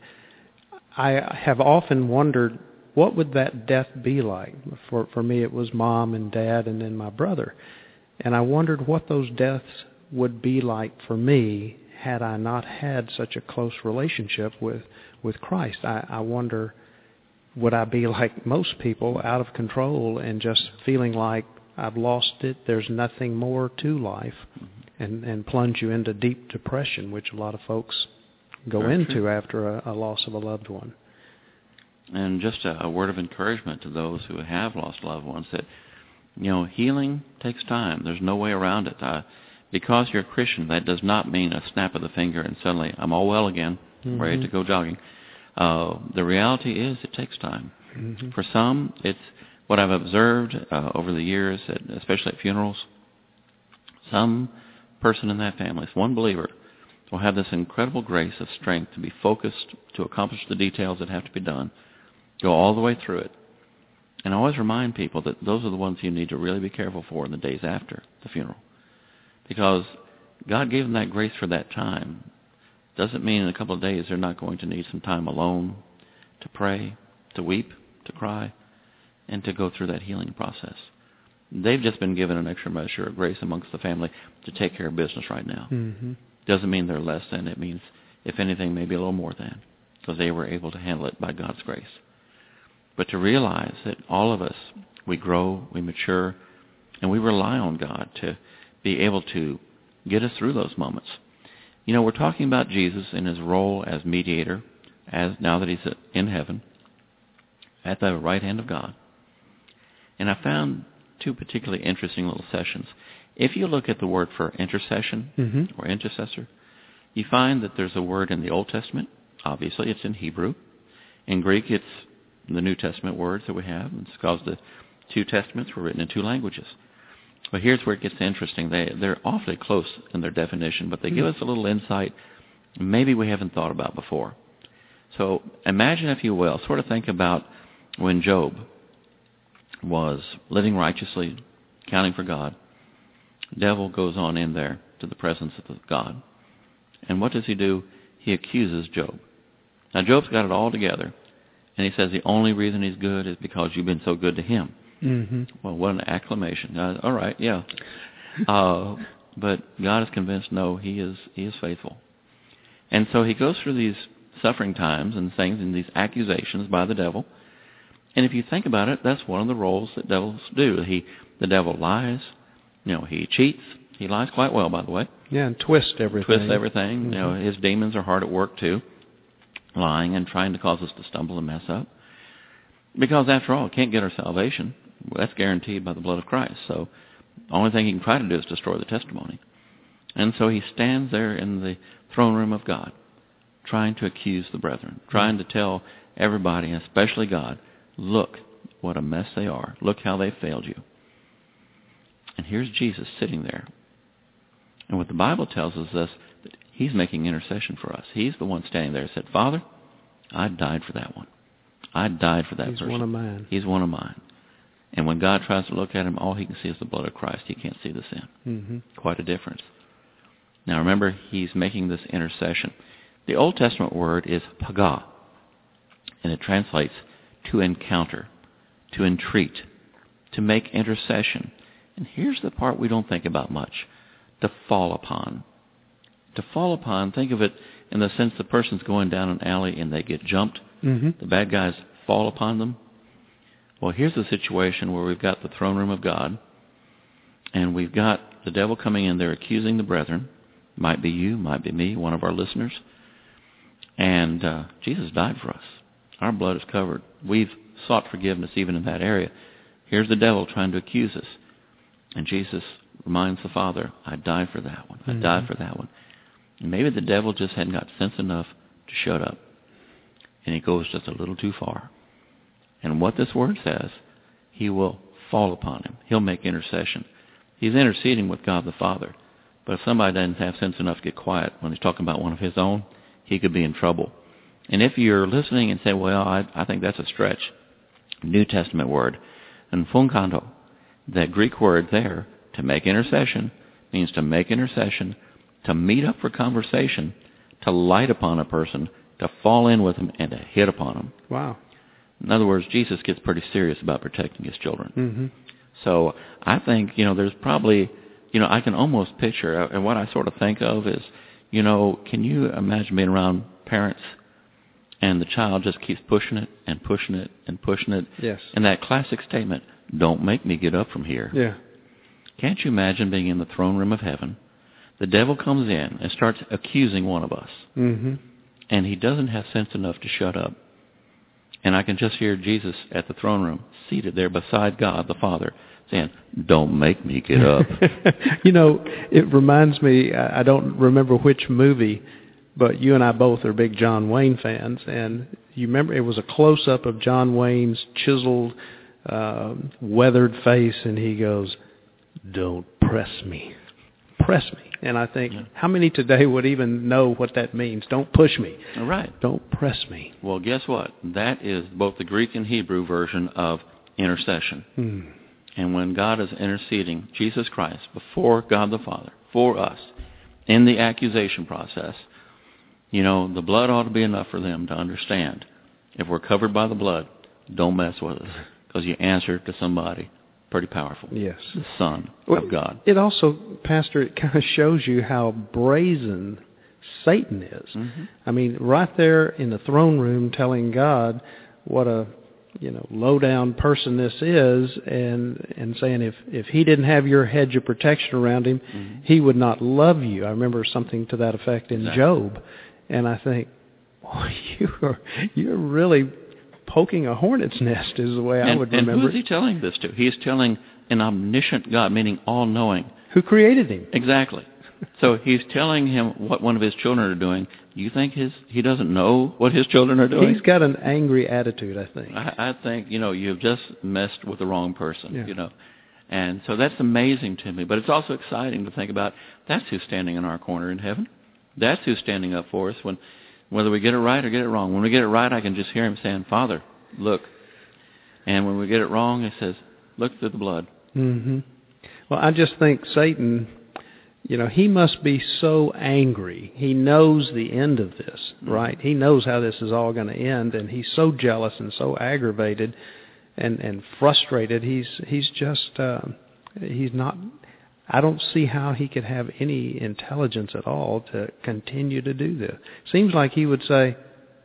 I have often wondered, what would that death be like? For for me, it was Mom and Dad and then my brother. And I wondered what those deaths would be like for me had I not had such a close relationship with, with Christ. I, I wonder, would I be like most people, out of control and just feeling like I've lost it, there's nothing more to life, mm-hmm. and, and plunge you into deep depression, which a lot of folks go Very into true. after a, a loss of a loved one. And just a, a word of encouragement to those who have lost loved ones, that, you know, healing takes time. There's no way around it. Uh, because you're a Christian, that does not mean a snap of the finger and suddenly I'm all well again, mm-hmm. ready to go jogging. Uh, the reality is it takes time. Mm-hmm. For some, it's what I've observed uh, over the years, at, especially at funerals. Some person in that family, one believer, will have this incredible grace of strength to be focused, to accomplish the details that have to be done, go all the way through it. And I always remind people that those are the ones you need to really be careful for in the days after the funeral. Because God gave them that grace for that time. Doesn't mean in a couple of days they're not going to need some time alone to pray, to weep, to cry, and to go through that healing process. They've just been given an extra measure of grace amongst the family to take care of business right now. Mm-hmm. Doesn't mean they're less than. It means, if anything, maybe a little more than, because they were able to handle it by God's grace. But to realize that all of us, we grow, we mature, and we rely on God to be able to get us through those moments. You know, we're talking about Jesus in his role as mediator, as now that he's in heaven, at the right hand of God. And I found two particularly interesting little sessions. If you look at the word for intercession mm-hmm. or intercessor, you find that there's a word in the Old Testament. Obviously, it's in Hebrew. In Greek, it's the New Testament words that we have. It's because the two Testaments were written in two languages. But here's where it gets interesting. They, they're awfully close in their definition, but they give us a little insight maybe we haven't thought about before. So imagine, if you will, sort of think about when Job was living righteously, counting for God. The devil goes on in there to the presence of God. And what does he do? He accuses Job. Now, Job's got it all together. And he says the only reason he's good is because you've been so good to him. Mm-hmm. Well, what an acclamation. Uh, all right, yeah. Uh, but God is convinced, no, he is he is faithful. And so he goes through these suffering times and things and these accusations by the devil. And if you think about it, that's one of the roles that devils do. He, the devil lies. You know, he cheats. He lies quite well, by the way. Yeah, and twists everything. Twists everything. Mm-hmm. You know, his demons are hard at work, too, lying and trying to cause us to stumble and mess up. Because, after all, can't get our salvation. That's guaranteed by the blood of Christ. So the only thing he can try to do is destroy the testimony. And so he stands there in the throne room of God, trying to accuse the brethren, trying to tell everybody, especially God, look what a mess they are. Look how they failed you. And here's Jesus sitting there. And what the Bible tells us is that he's making intercession for us. He's the one standing there and said, Father, I died for that one. I died for that He's person. He's one of mine. He's one of mine. And when God tries to look at him, all he can see is the blood of Christ. He can't see the sin. Mm-hmm. Quite a difference. Now remember, he's making this intercession. The Old Testament word is pagah, and it translates to encounter, to entreat, to make intercession. And here's the part we don't think about much, to fall upon. To fall upon, think of it in the sense the person's going down an alley and they get jumped. Mm-hmm. The bad guys fall upon them. Well, here's a situation where we've got the throne room of God, and we've got the devil coming in there accusing the brethren. Might be you, might be me, one of our listeners. And uh, Jesus died for us. Our blood is covered. We've sought forgiveness even in that area. Here's the devil trying to accuse us. And Jesus reminds the Father, I died for that one. I mm-hmm. died for that one. And maybe the devil just hadn't got sense enough to shut up. And he goes just a little too far. And what this word says, he will fall upon him. He'll make intercession. He's interceding with God the Father. But if somebody doesn't have sense enough to get quiet when he's talking about one of his own, he could be in trouble. And if you're listening and say, well, I, I think that's a stretch, New Testament word, and funkanto, that Greek word there, to make intercession, means to make intercession, to meet up for conversation, to light upon a person, to fall in with them, and to hit upon them. Wow. In other words, Jesus gets pretty serious about protecting his children. Mm-hmm. So I think, you know, there's probably, you know, I can almost picture, and what I sort of think of is, you know, can you imagine being around parents and the child just keeps pushing it and pushing it and pushing it? Yes. And that classic statement, don't make me get up from here. Yeah. Can't you imagine being in the throne room of heaven? The devil comes in and starts accusing one of us. Mm-hmm. And he doesn't have sense enough to shut up. And I can just hear Jesus at the throne room, seated there beside God the Father, saying, don't make me get up. You know, it reminds me, I don't remember which movie, but you and I both are big John Wayne fans. And you remember it was a close-up of John Wayne's chiseled, uh, weathered face, and he goes, don't press me. Press me. And I think, yeah. How many today would even know what that means? Don't push me. All right. Don't press me. Well, guess what? That is both the Greek and Hebrew version of intercession. Hmm. And when God is interceding, Jesus Christ, before God the Father, for us, in the accusation process, you know, the blood ought to be enough for them to understand. If we're covered by the blood, don't mess with us, because you answer to somebody pretty powerful. Yes. The Son well, of God. It also, Pastor, it kind of shows you how brazen Satan is. Mm-hmm. I mean, right there in the throne room telling God what a, you know, low-down person this is, and and saying if, if he didn't have your hedge of protection around him, mm-hmm. he would not love you. I remember something to that effect in exactly. Job. And I think, boy, you are, you're really poking a hornet's nest is the way and, I would remember it. And who is he telling this to? He's telling an omniscient God, meaning all-knowing. Who created him. Exactly. So he's telling him what one of his children are doing. You think his he doesn't know what his children are doing? He's got an angry attitude, I think. I, I think, you know, you've just messed with the wrong person, yeah. you know. And so that's amazing to me. But it's also exciting to think about that's who's standing in our corner in heaven. That's who's standing up for us when, whether we get it right or get it wrong. When we get it right, I can just hear him saying, Father, look. And when we get it wrong, he says, look through the blood. Mm-hmm. Well, I just think Satan, you know, he must be so angry. He knows the end of this, mm-hmm. right? He knows how this is all going to end, and he's so jealous and so aggravated and, and frustrated. He's he's just, uh, he's not... I don't see how he could have any intelligence at all to continue to do this. Seems like he would say,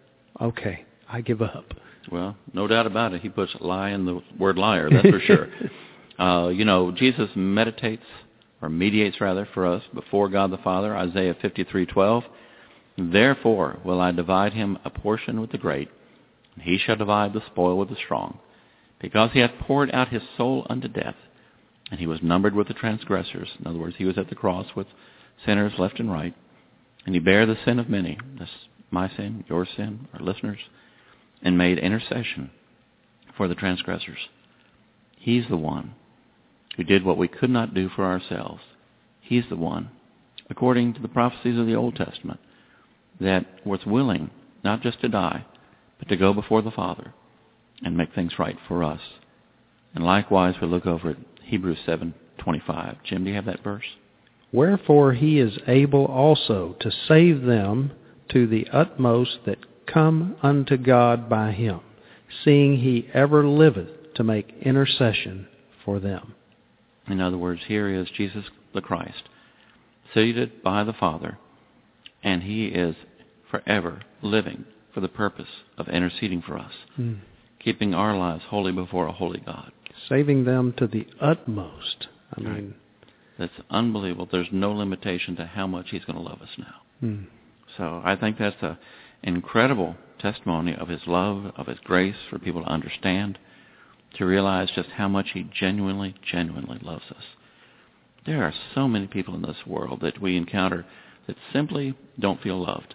okay, I give up. Well, no doubt about it. He puts lie in the word liar, that's for sure. uh, you know, Jesus meditates, or mediates rather, for us before God the Father, Isaiah fifty-three twelve. Therefore will I divide him a portion with the great, and he shall divide the spoil with the strong, because he hath poured out his soul unto death. And he was numbered with the transgressors. In other words, he was at the cross with sinners left and right. And he bare the sin of many. That's my sin, your sin, our listeners, and made intercession for the transgressors. He's the one who did what we could not do for ourselves. He's the one, according to the prophecies of the Old Testament, that was willing not just to die, but to go before the Father and make things right for us. And likewise, we look over at Hebrews seven twenty-five. Jim, do you have that verse? Wherefore he is able also to save them to the utmost that come unto God by him, seeing he ever liveth to make intercession for them. In other words, here is Jesus the Christ, seated by the Father, and he is forever living for the purpose of interceding for us, mm. keeping our lives holy before a holy God. Saving them to the utmost. I mean, right. That's unbelievable. There's no limitation to how much he's going to love us now. Mm. So I think that's an incredible testimony of his love, of his grace for people to understand, to realize just how much he genuinely, genuinely loves us. There are so many people in this world that we encounter that simply don't feel loved.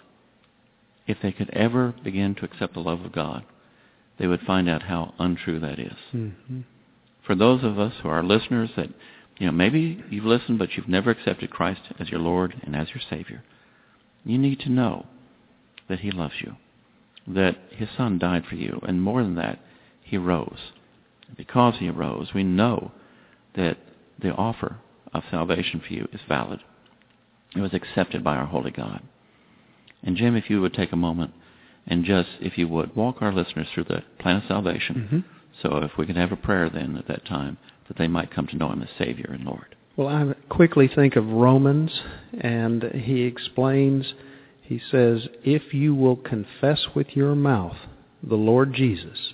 If they could ever begin to accept the love of God, they would find out how untrue that is. Mm-hmm. For those of us who are listeners that, you know, maybe you've listened but you've never accepted Christ as your Lord and as your Savior, you need to know that he loves you, that his Son died for you, and more than that, he rose. Because he arose, we know that the offer of salvation for you is valid. It was accepted by our holy God. And Jim, if you would take a moment and just, if you would, walk our listeners through the plan of salvation. Mm-hmm. So if we could have a prayer then at that time, that they might come to know him as Savior and Lord. Well, I quickly think of Romans, and he explains, he says, if you will confess with your mouth the Lord Jesus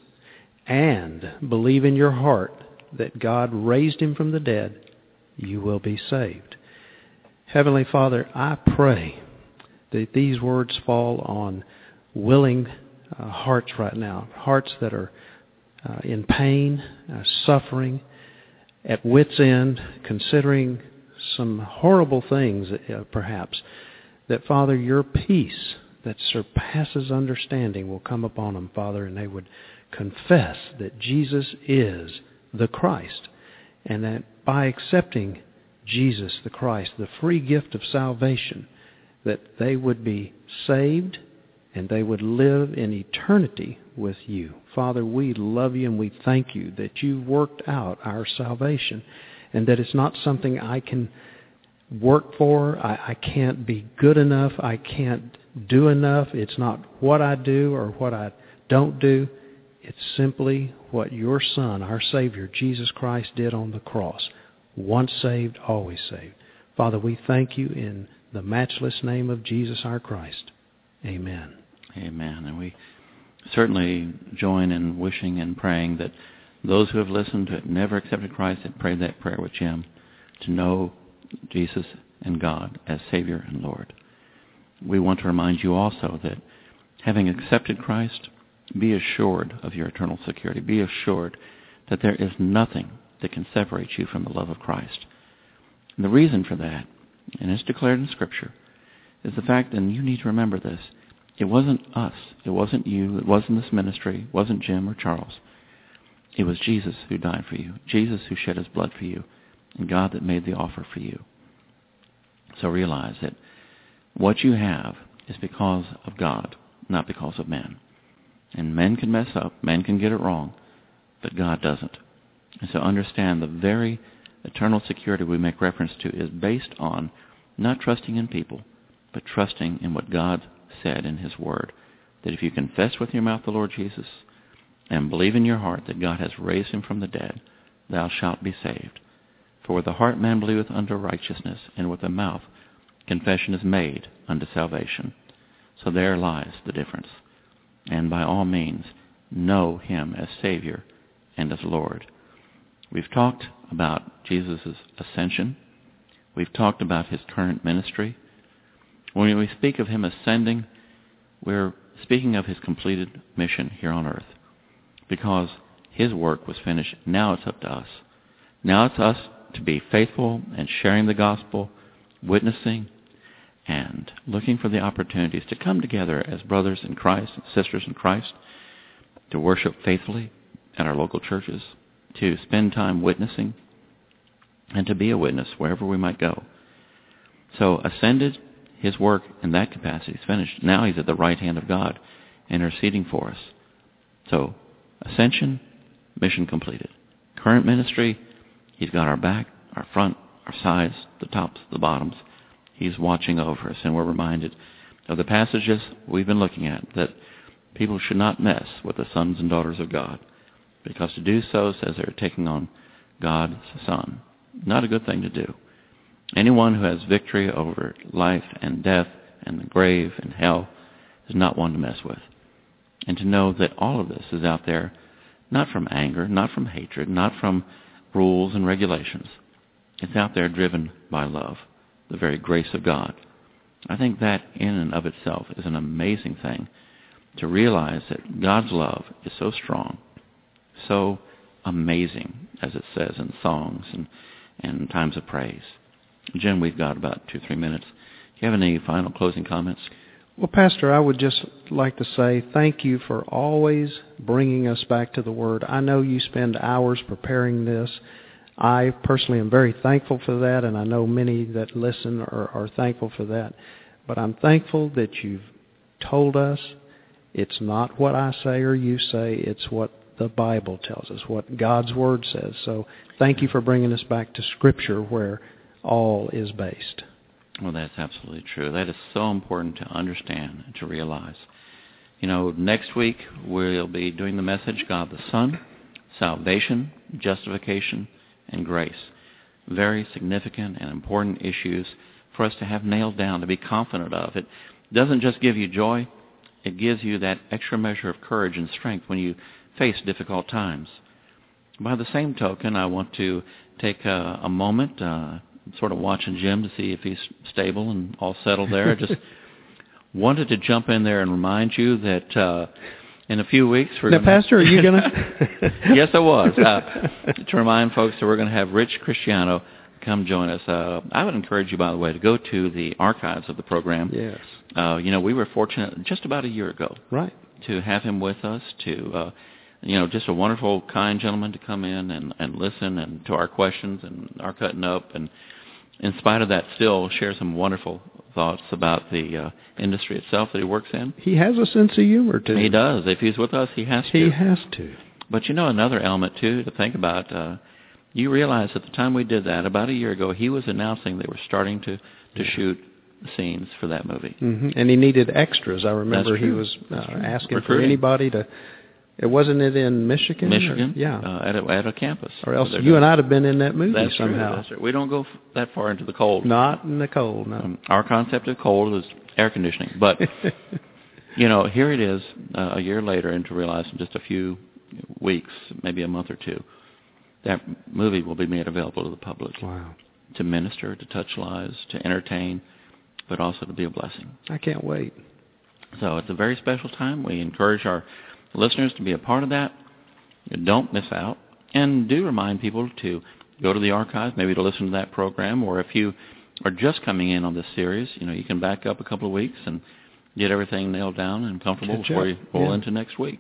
and believe in your heart that God raised him from the dead, you will be saved. Heavenly Father, I pray that these words fall on willing uh, hearts right now, hearts that are uh, in pain, uh, suffering, at wit's end, considering some horrible things, uh, perhaps, that, Father, your peace that surpasses understanding will come upon them, Father, and they would confess that Jesus is the Christ, and that by accepting Jesus the Christ, the free gift of salvation, that they would be saved and they would live in eternity with you. Father, we love you and we thank you that you worked out our salvation and that it's not something I can work for. I, I can't be good enough. I can't do enough. It's not what I do or what I don't do. It's simply what your Son, our Savior, Jesus Christ, did on the cross. Once saved, always saved. Father, we thank you in the matchless name of Jesus our Christ. Amen. Amen. And we certainly join in wishing and praying that those who have listened to it, never accepted Christ, and prayed that prayer with Jim, to know Jesus and God as Savior and Lord. We want to remind you also that having accepted Christ, be assured of your eternal security. Be assured that there is nothing that can separate you from the love of Christ. And the reason for that, and it's declared in Scripture, is the fact, and you need to remember this, it wasn't us, it wasn't you, it wasn't this ministry, it wasn't Jim or Charles. It was Jesus who died for you, Jesus who shed his blood for you, and God that made the offer for you. So realize that what you have is because of God, not because of man. And men can mess up, men can get it wrong, but God doesn't. And so understand the very eternal security we make reference to is based on not trusting in people, but trusting in what God said in his word, that if you confess with your mouth the Lord Jesus and believe in your heart that God has raised him from the dead, thou shalt be saved. For with the heart man believeth unto righteousness, and with the mouth confession is made unto salvation. So there lies the difference. And by all means, know him as Savior and as Lord. We've talked about Jesus' ascension. We've talked about his current ministry. When we speak of him ascending, we're speaking of his completed mission here on earth, because his work was finished. Now it's up to us. Now it's us to be faithful and sharing the gospel, witnessing, and looking for the opportunities to come together as brothers in Christ and sisters in Christ, to worship faithfully at our local churches, to spend time witnessing, and to be a witness wherever we might go. So ascended, his work in that capacity is finished. Now he's at the right hand of God, interceding for us. So ascension, mission completed. Current ministry, he's got our back, our front, our sides, the tops, the bottoms. He's watching over us, and we're reminded of the passages we've been looking at, that people should not mess with the sons and daughters of God, because to do so says they're taking on God's Son. Not a good thing to do. Anyone who has victory over life and death and the grave and hell is not one to mess with. And to know that all of this is out there, not from anger, not from hatred, not from rules and regulations. It's out there driven by love, the very grace of God. I think that in and of itself is an amazing thing, to realize that God's love is so strong, so amazing, as it says in songs and, and times of praise. Jim, we've got about two, three minutes. Do you have any final closing comments? Well, Pastor, I would just like to say thank you for always bringing us back to the Word. I know you spend hours preparing this. I personally am very thankful for that, and I know many that listen are, are thankful for that. But I'm thankful that you've told us it's not what I say or you say, it's what the Bible tells us, what God's Word says. So thank you for bringing us back to Scripture where all is based. Well, that's absolutely true. That is so important to understand and to realize. You know, next week we'll be doing the message, God the Son, salvation, justification, and grace. Very significant and important issues for us to have nailed down, to be confident of. It doesn't just give you joy, it gives you that extra measure of courage and strength when you face difficult times. By the same token, I want to take a, a moment, uh, sort of watching Jim to see if he's stable and all settled there. I just wanted to jump in there and remind you that uh, in a few weeks we're now, going to... Pastor, are you going to... Yes, I was. Uh, to remind folks that we're going to have Rich Cristiano come join us. Uh, I would encourage you, by the way, to go to the archives of the program. Yes. Uh, you know, we were fortunate just about a year ago right. to have him with us, to, uh, you know, just a wonderful, kind gentleman to come in and, and listen and to our questions and our cutting up, and in spite of that, still share some wonderful thoughts about the uh, industry itself that he works in. He has a sense of humor, too. He does. If he's with us, he has to. He has to. But you know, another element, too, to think about, uh, you realize at the time we did that, about a year ago, he was announcing they were starting to, to shoot scenes for that movie. Mm-hmm. And he needed extras. I remember he was uh, asking Recruiting. for anybody to... It wasn't it in Michigan? Michigan, or, yeah, uh, at a at a campus. Or else you and I'd have been in that movie that's somehow. True, that's true. We don't go f- that far into the cold. Not in the cold, no. Um, our concept of cold is air conditioning. But, you know, here it is uh, a year later, and to realize in just a few weeks, maybe a month or two, that movie will be made available to the public. Wow. To minister, to touch lives, to entertain, but also to be a blessing. I can't wait. So it's a very special time. We encourage our listeners to be a part of that. Don't miss out. And do remind people to go to the archives, maybe to listen to that program, or if you are just coming in on this series, you know, you can back up a couple of weeks and get everything nailed down and comfortable Catch before up. you roll yeah. into next week.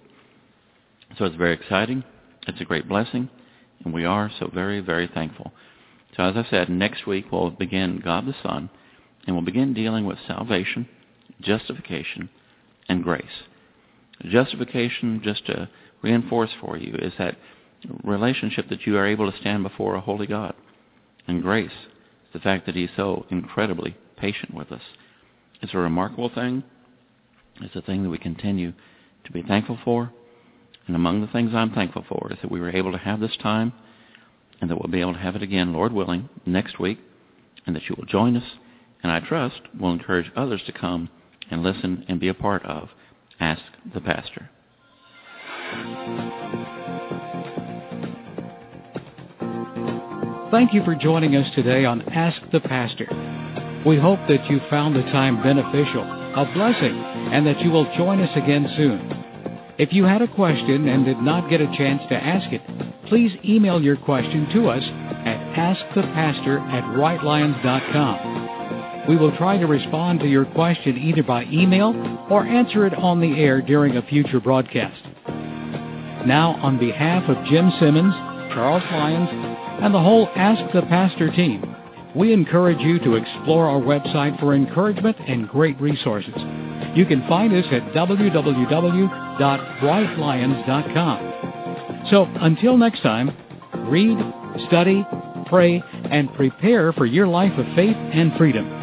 So it's very exciting. It's a great blessing, and we are so very, very thankful. So as I said, next week we'll begin God the Son, and we'll begin dealing with salvation, justification, and grace. Justification, just to reinforce for you, is that relationship that you are able to stand before a holy God. And grace, the fact that he's so incredibly patient with us. It's a remarkable thing. It's a thing that we continue to be thankful for. And among the things I'm thankful for is that we were able to have this time, and that we'll be able to have it again, Lord willing, next week, and that you will join us. And I trust will encourage others to come and listen and be a part of Ask the Pastor. Thank you for joining us today on Ask the Pastor. We hope that you found the time beneficial, a blessing, and that you will join us again soon. If you had a question and did not get a chance to ask it, please email your question to us at ask the pastor at right lions dot com. We will try to respond to your question either by email or answer it on the air during a future broadcast. Now, on behalf of Jim Simmons, Charles Lyons, and the whole Ask the Pastor team, we encourage you to explore our website for encouragement and great resources. You can find us at w w w dot bright lions dot com. So, until next time, read, study, pray, and prepare for your life of faith and freedom.